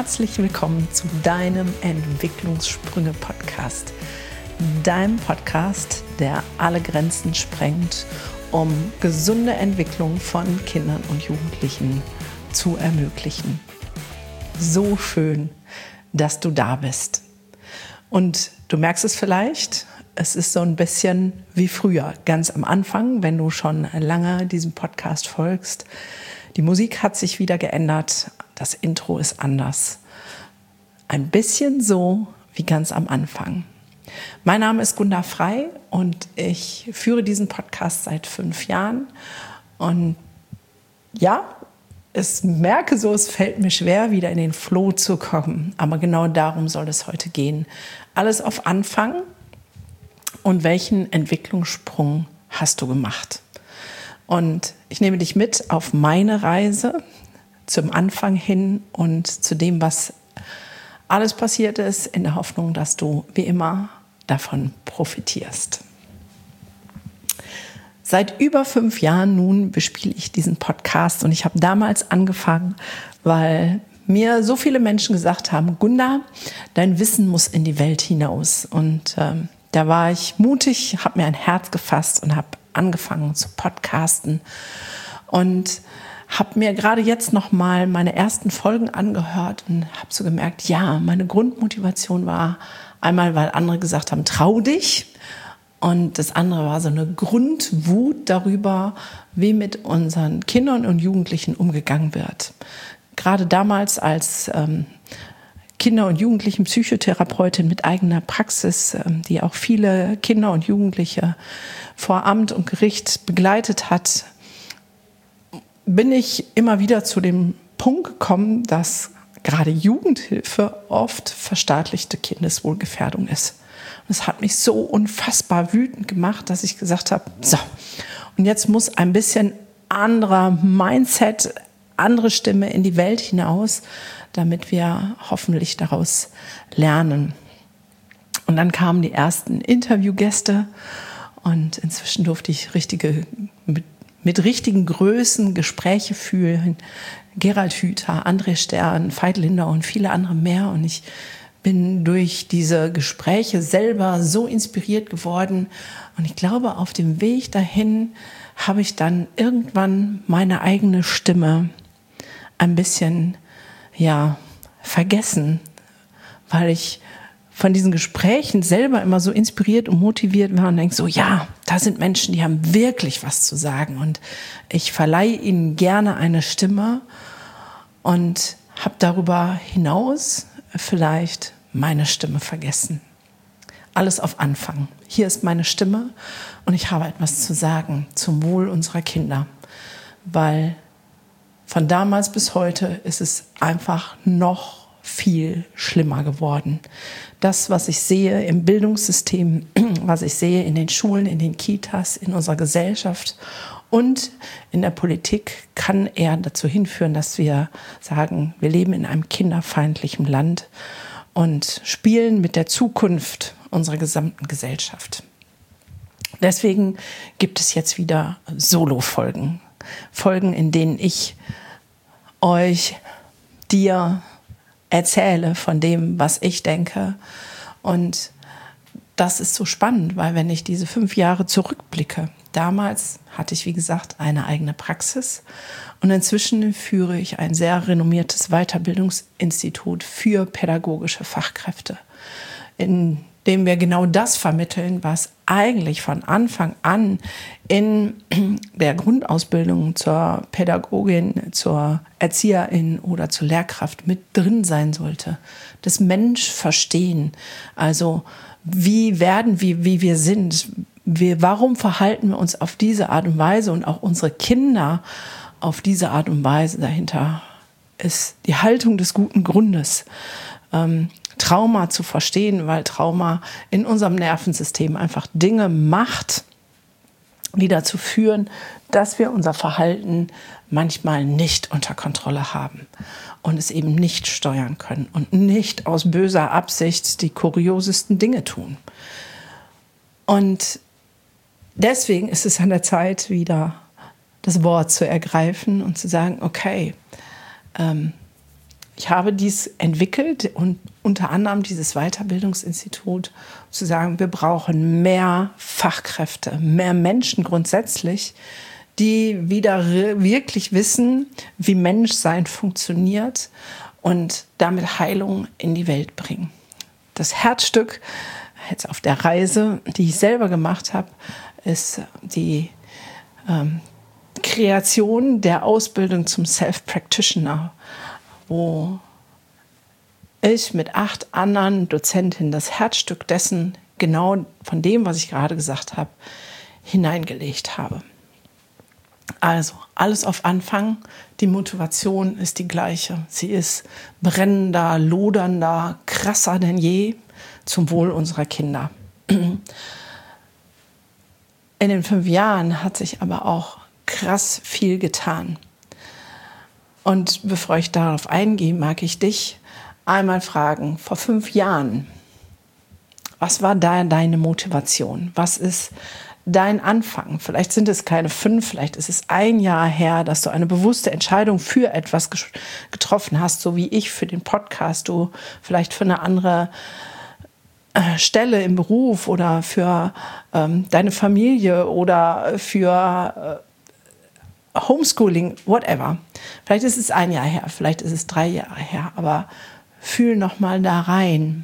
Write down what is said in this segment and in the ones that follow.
herzlich willkommen zu deinem Entwicklungssprünge-Podcast. Deinem Podcast, der alle Grenzen sprengt, um gesunde Entwicklung von Kindern und Jugendlichen zu ermöglichen. So schön, dass du da bist. Und du merkst es vielleicht, es ist so ein bisschen wie früher, ganz am Anfang, wenn du schon lange diesem Podcast folgst. Die Musik hat sich wieder geändert, das Intro ist anders. Ein bisschen so wie ganz am Anfang. Mein Name ist Gunda Frei und ich führe diesen Podcast seit 5 Jahren. Und ja, es fällt mir schwer, wieder in den Flow zu kommen. Aber genau darum soll es heute gehen. Alles auf Anfang. Und welchen Entwicklungssprung hast du gemacht? Und ich nehme dich mit auf meine Reise zum Anfang hin und zu dem, was alles passiert ist, in der Hoffnung, dass du wie immer davon profitierst. Seit über 5 Jahren nun bespiele ich diesen Podcast und ich habe damals angefangen, weil mir so viele Menschen gesagt haben, Gunda, dein Wissen muss in die Welt hinaus. Und da war ich mutig, habe mir ein Herz gefasst und habe angefangen zu podcasten und habe mir gerade jetzt nochmal meine ersten Folgen angehört und habe so gemerkt, ja, meine Grundmotivation war einmal, weil andere gesagt haben, trau dich. Und das andere war so eine Grundwut darüber, wie mit unseren Kindern und Jugendlichen umgegangen wird. Gerade damals als Kinder- und Jugendlichen-Psychotherapeutin mit eigener Praxis, die auch viele Kinder und Jugendliche vor Amt und Gericht begleitet hat, bin ich immer wieder zu dem Punkt gekommen, dass gerade Jugendhilfe oft verstaatlichte Kindeswohlgefährdung ist. Und es hat mich so unfassbar wütend gemacht, dass ich gesagt habe, so, und jetzt muss ein bisschen anderer Mindset, andere Stimme in die Welt hinaus, damit wir hoffentlich daraus lernen. Und dann kamen die ersten Interviewgäste und inzwischen durfte ich mit richtigen Größen Gespräche führen. Gerald Hüther, André Stern, Veit Lindau und viele andere mehr. Und ich bin durch diese Gespräche selber so inspiriert geworden. Und ich glaube, auf dem Weg dahin habe ich dann irgendwann meine eigene Stimme ein bisschen vergessen, weil ich von diesen Gesprächen selber immer so inspiriert und motiviert war und denke so, ja, da sind Menschen, die haben wirklich was zu sagen und ich verleihe ihnen gerne eine Stimme und habe darüber hinaus vielleicht meine Stimme vergessen. Alles auf Anfang. Hier ist meine Stimme und ich habe etwas zu sagen zum Wohl unserer Kinder, weil von damals bis heute ist es einfach noch viel schlimmer geworden. Das, was ich sehe im Bildungssystem, was ich sehe in den Schulen, in den Kitas, in unserer Gesellschaft und in der Politik, kann eher dazu hinführen, dass wir sagen, wir leben in einem kinderfeindlichen Land und spielen mit der Zukunft unserer gesamten Gesellschaft. Deswegen gibt es jetzt wieder Solo-Folgen. Folgen, in denen ich dir erzähle von dem, was ich denke. Und das ist so spannend, weil wenn ich diese 5 Jahre zurückblicke, damals hatte ich, wie gesagt, eine eigene Praxis und inzwischen führe ich ein sehr renommiertes Weiterbildungsinstitut für pädagogische Fachkräfte, in dem wir genau das vermitteln, was eigentlich von Anfang an in der Grundausbildung zur Pädagogin, zur Erzieherin oder zur Lehrkraft mit drin sein sollte. Das Mensch verstehen, also wie wir sind, warum verhalten wir uns auf diese Art und Weise und auch unsere Kinder auf diese Art und Weise. Dahinter ist die Haltung des guten Grundes. Trauma zu verstehen, weil Trauma in unserem Nervensystem einfach Dinge macht, die dazu führen, dass wir unser Verhalten manchmal nicht unter Kontrolle haben und es eben nicht steuern können und nicht aus böser Absicht die kuriosesten Dinge tun. Und deswegen ist es an der Zeit, wieder das Wort zu ergreifen und zu sagen, okay, Ich habe dies entwickelt und unter anderem dieses Weiterbildungsinstitut, zu sagen, wir brauchen mehr Fachkräfte, mehr Menschen grundsätzlich, die wieder wirklich wissen, wie Menschsein funktioniert und damit Heilung in die Welt bringen. Das Herzstück jetzt auf der Reise, die ich selber gemacht habe, ist die Kreation der Ausbildung zum Self-Practitioner, wo ich mit 8 anderen Dozentinnen das Herzstück dessen, genau von dem, was ich gerade gesagt habe, hineingelegt habe. Also alles auf Anfang, die Motivation ist die gleiche. Sie ist brennender, lodernder, krasser denn je zum Wohl unserer Kinder. In den 5 Jahren hat sich aber auch krass viel getan. Und bevor ich darauf eingehe, mag ich dich einmal fragen, vor 5 Jahren, was war da deine Motivation? Was ist dein Anfang? Vielleicht sind es keine 5, vielleicht ist es 1 Jahr her, dass du eine bewusste Entscheidung für etwas getroffen hast, so wie ich für den Podcast, du vielleicht für eine andere Stelle im Beruf oder für deine Familie oder für Homeschooling, whatever. Vielleicht ist es 1 Jahr her, vielleicht ist es 3 Jahre her, aber fühl noch mal da rein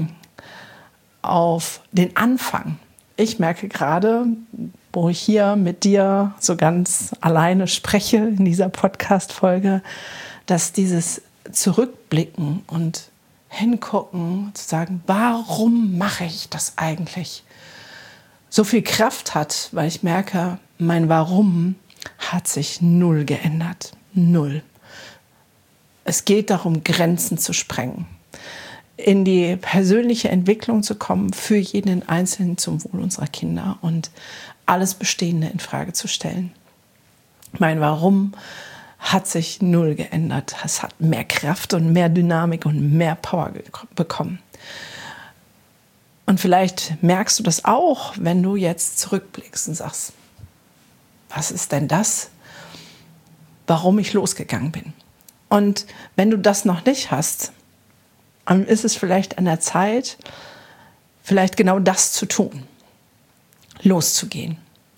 auf den Anfang. Ich merke gerade, wo ich hier mit dir so ganz alleine spreche in dieser Podcast-Folge, dass dieses Zurückblicken und Hingucken, zu sagen, warum mache ich das eigentlich, so viel Kraft hat, weil ich merke, mein Warum hat sich 0 geändert. 0. Es geht darum, Grenzen zu sprengen, in die persönliche Entwicklung zu kommen, für jeden Einzelnen zum Wohl unserer Kinder und alles Bestehende in Frage zu stellen. Mein Warum hat sich 0 geändert. Es hat mehr Kraft und mehr Dynamik und mehr Power bekommen. Und vielleicht merkst du das auch, wenn du jetzt zurückblickst und sagst, was ist denn das, warum ich losgegangen bin? Und wenn du das noch nicht hast, dann ist es vielleicht an der Zeit, vielleicht genau das zu tun, loszugehen,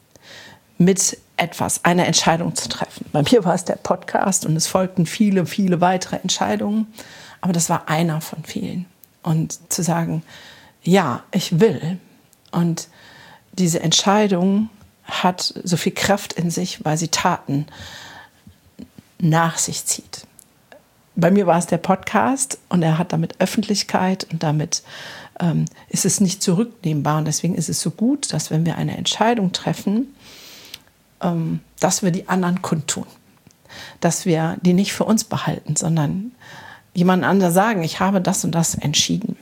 mit etwas, eine Entscheidung zu treffen. Bei mir war es der Podcast und es folgten viele, viele weitere Entscheidungen, aber das war einer von vielen. Und zu sagen, ja, ich will. Und diese Entscheidung hat so viel Kraft in sich, weil sie Taten nach sich zieht. Bei mir war es der Podcast und er hat damit Öffentlichkeit und damit ist es nicht zurücknehmbar. Und deswegen ist es so gut, dass wenn wir eine Entscheidung treffen, dass wir die anderen kundtun. Dass wir die nicht für uns behalten, sondern jemand anderem sagen, ich habe das und das entschieden.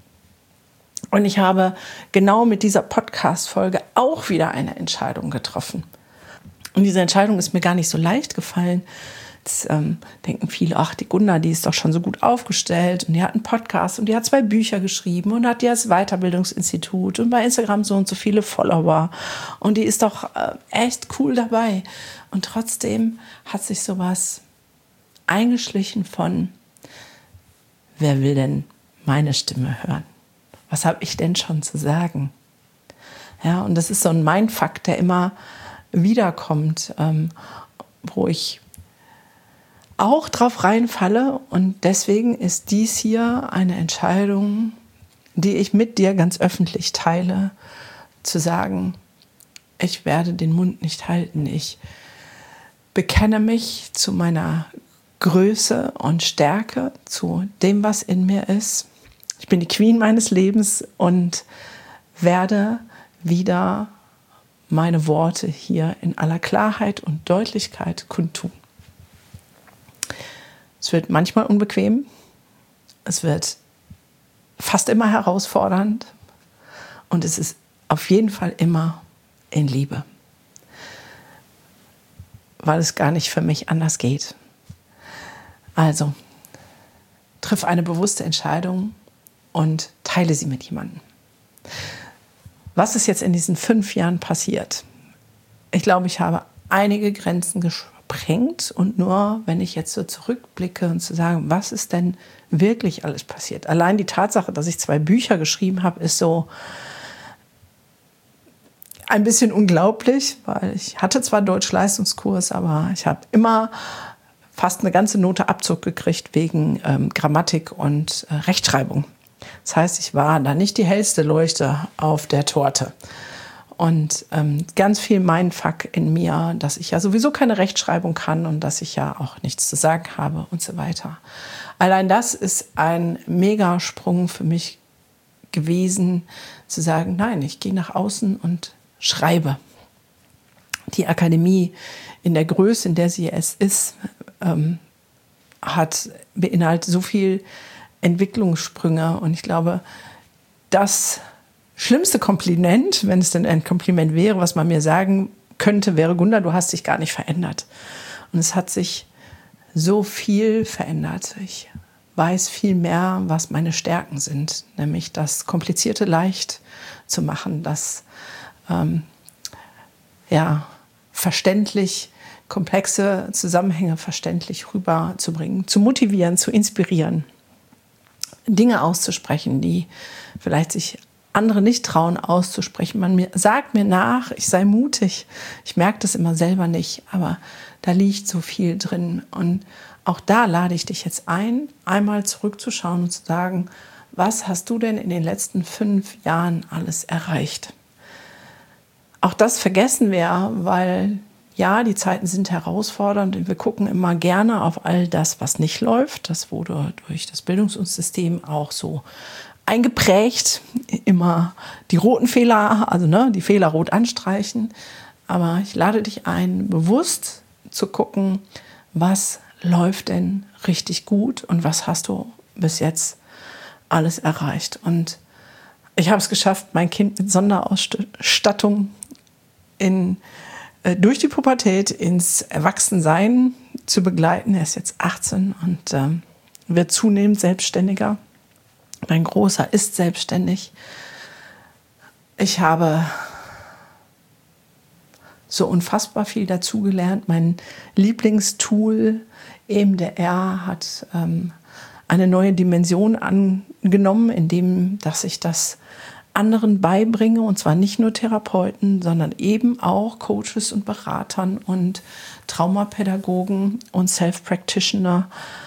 Und ich habe genau mit dieser Podcast-Folge auch wieder eine Entscheidung getroffen. Und diese Entscheidung ist mir gar nicht so leicht gefallen. Jetzt denken viele, ach, die Gunda, die ist doch schon so gut aufgestellt und die hat einen Podcast und die hat 2 Bücher geschrieben und hat jetzt Weiterbildungsinstitut und bei Instagram so und so viele Follower und die ist doch echt cool dabei. Und trotzdem hat sich sowas eingeschlichen von, wer will denn meine Stimme hören? Was habe ich denn schon zu sagen? Ja, und das ist so ein Mindfuck, der immer wiederkommt, wo ich auch drauf reinfalle. Und deswegen ist dies hier eine Entscheidung, die ich mit dir ganz öffentlich teile, zu sagen, ich werde den Mund nicht halten. Ich bekenne mich zu meiner Größe und Stärke, zu dem, was in mir ist. Ich bin die Queen meines Lebens und werde wieder meine Worte hier in aller Klarheit und Deutlichkeit kundtun. Es wird manchmal unbequem, es wird fast immer herausfordernd und es ist auf jeden Fall immer in Liebe, weil es gar nicht für mich anders geht. Also, triff eine bewusste Entscheidung und teile sie mit jemandem. Was ist jetzt in diesen 5 Jahren passiert? Ich glaube, ich habe einige Grenzen gesprengt. Und nur wenn ich jetzt so zurückblicke und zu sagen, was ist denn wirklich alles passiert? Allein die Tatsache, dass ich 2 Bücher geschrieben habe, ist so ein bisschen unglaublich, weil ich hatte zwar Deutsch-Leistungskurs, aber ich habe immer fast eine ganze Note Abzug gekriegt wegen Grammatik und Rechtschreibung. Das heißt, ich war da nicht die hellste Leuchte auf der Torte. Und ganz viel Mindfuck in mir, dass ich ja sowieso keine Rechtschreibung kann und dass ich ja auch nichts zu sagen habe und so weiter. Allein das ist ein Megasprung für mich gewesen, zu sagen, nein, ich gehe nach außen und schreibe. Die Akademie in der Größe, in der sie es ist, beinhaltet so viel Entwicklungssprünge. Und ich glaube, das schlimmste Kompliment, wenn es denn ein Kompliment wäre, was man mir sagen könnte, wäre: Gunda, du hast dich gar nicht verändert. Und es hat sich so viel verändert. Ich weiß viel mehr, was meine Stärken sind, nämlich das Komplizierte leicht zu machen, das verständlich, komplexe Zusammenhänge verständlich rüberzubringen, zu motivieren, zu inspirieren, Dinge auszusprechen, die vielleicht sich andere nicht trauen auszusprechen. Sagt mir nach, ich sei mutig. Ich merke das immer selber nicht, aber da liegt so viel drin. Und auch da lade ich dich jetzt ein, einmal zurückzuschauen und zu sagen, was hast du denn in den letzten 5 Jahren alles erreicht? Auch das vergessen wir, weil ja, die Zeiten sind herausfordernd und wir gucken immer gerne auf all das, was nicht läuft. Das wurde durch das Bildungssystem auch so eingeprägt, immer die roten Fehler, also die Fehler rot anstreichen. Aber ich lade dich ein, bewusst zu gucken, was läuft denn richtig gut und was hast du bis jetzt alles erreicht. Und ich habe es geschafft, mein Kind mit Sonderausstattung durch die Pubertät ins Erwachsensein zu begleiten. Er ist jetzt 18 und wird zunehmend selbstständiger. Mein Großer ist selbstständig. Ich habe so unfassbar viel dazugelernt. Mein Lieblingstool, EMDR, hat eine neue Dimension angenommen, indem dass ich das anderen beibringe, und zwar nicht nur Therapeuten, sondern eben auch Coaches und Beratern und Traumapädagogen und Self-Practitioner,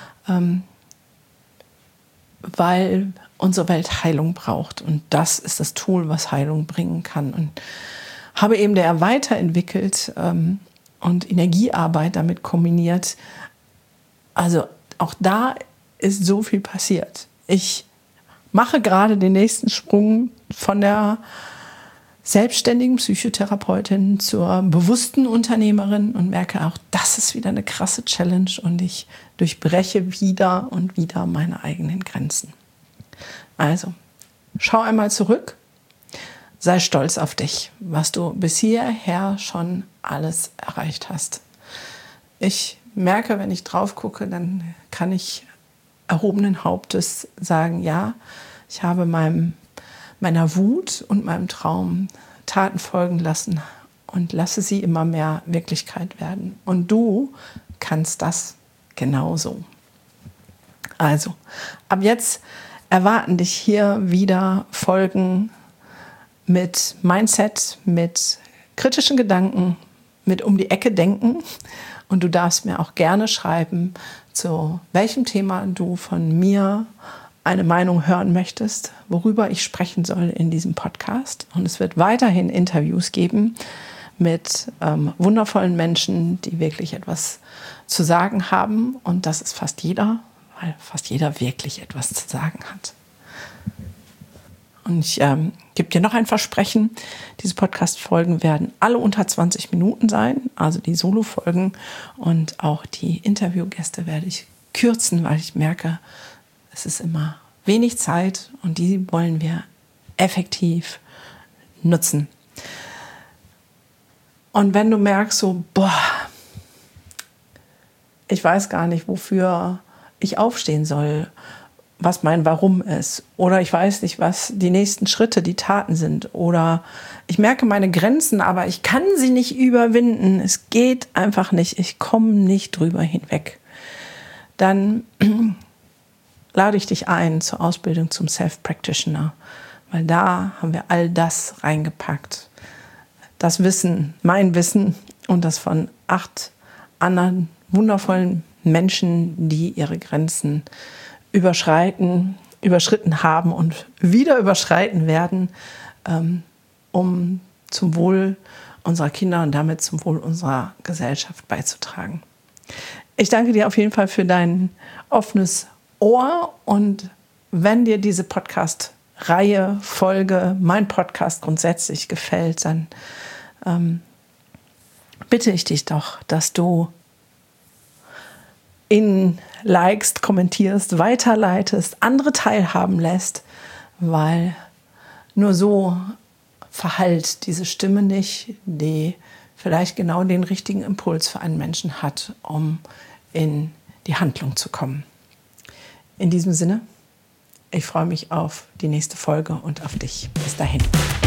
weil unsere Welt Heilung braucht. Und das ist das Tool, was Heilung bringen kann. Und habe eben der weiterentwickelt und Energiearbeit damit kombiniert. Also auch da ist so viel passiert. Ich mache gerade den nächsten Sprung von der selbstständigen Psychotherapeutin zur bewussten Unternehmerin und merke auch, das ist wieder eine krasse Challenge und ich durchbreche wieder und wieder meine eigenen Grenzen. Also, schau einmal zurück, sei stolz auf dich, was du bis hierher schon alles erreicht hast. Ich merke, wenn ich drauf gucke, dann kann ich erhobenen Hauptes sagen, ja, ich habe meiner Wut und meinem Traum Taten folgen lassen und lasse sie immer mehr Wirklichkeit werden. Und du kannst das genauso. Also, ab jetzt erwarten dich hier wieder Folgen mit Mindset, mit kritischen Gedanken, mit um die Ecke denken. Und du darfst mir auch gerne schreiben, zu welchem Thema du von mir eine Meinung hören möchtest, worüber ich sprechen soll in diesem Podcast. Und es wird weiterhin Interviews geben mit wundervollen Menschen, die wirklich etwas zu sagen haben. Und das ist fast jeder, weil fast jeder wirklich etwas zu sagen hat. Und ich gebe dir noch ein Versprechen, diese Podcast-Folgen werden alle unter 20 Minuten sein, also die Solo-Folgen, und auch die Interviewgäste werde ich kürzen, weil ich merke, es ist immer wenig Zeit und die wollen wir effektiv nutzen. Und wenn du merkst so, ich weiß gar nicht, wofür ich aufstehen soll, was mein Warum ist. Oder ich weiß nicht, was die nächsten Schritte, die Taten sind. Oder ich merke meine Grenzen, aber ich kann sie nicht überwinden. Es geht einfach nicht. Ich komme nicht drüber hinweg. Dann lade ich dich ein zur Ausbildung zum Self-Practitioner. Weil da haben wir all das reingepackt. Das Wissen, mein Wissen und das von 8 anderen wundervollen Menschen, die ihre Grenzen überschritten haben und wieder überschreiten werden, um zum Wohl unserer Kinder und damit zum Wohl unserer Gesellschaft beizutragen. Ich danke dir auf jeden Fall für dein offenes Ohr, und wenn dir diese Podcast-Reihe, Folge, mein Podcast grundsätzlich gefällt, dann bitte ich dich doch, dass du ihn likest, kommentierst, weiterleitest, andere teilhaben lässt, weil nur so verhallt diese Stimme nicht, die vielleicht genau den richtigen Impuls für einen Menschen hat, um in die Handlung zu kommen. In diesem Sinne, ich freue mich auf die nächste Folge und auf dich. Bis dahin.